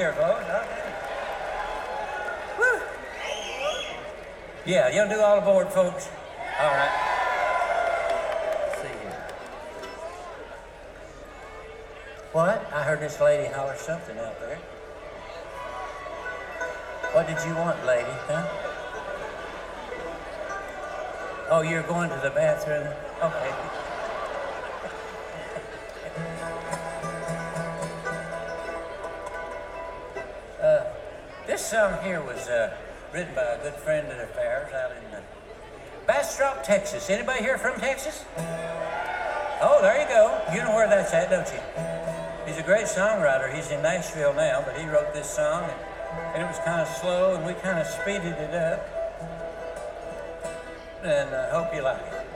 here, folks. Woo. Yeah, you'll do all aboard, folks. All right. Let's see here. What? I heard this lady holler something out there. What did you want, lady, huh? Oh, you're going to the bathroom? Okay. This song here was written by a good friend of ours out in Bastrop, Texas. Anybody here from Texas? Oh, there you go. You know where that's at, don't you? He's a great songwriter. He's in Nashville now, but he wrote this song, and it was kind of slow, and we kind of speeded it up. And I hope you like it.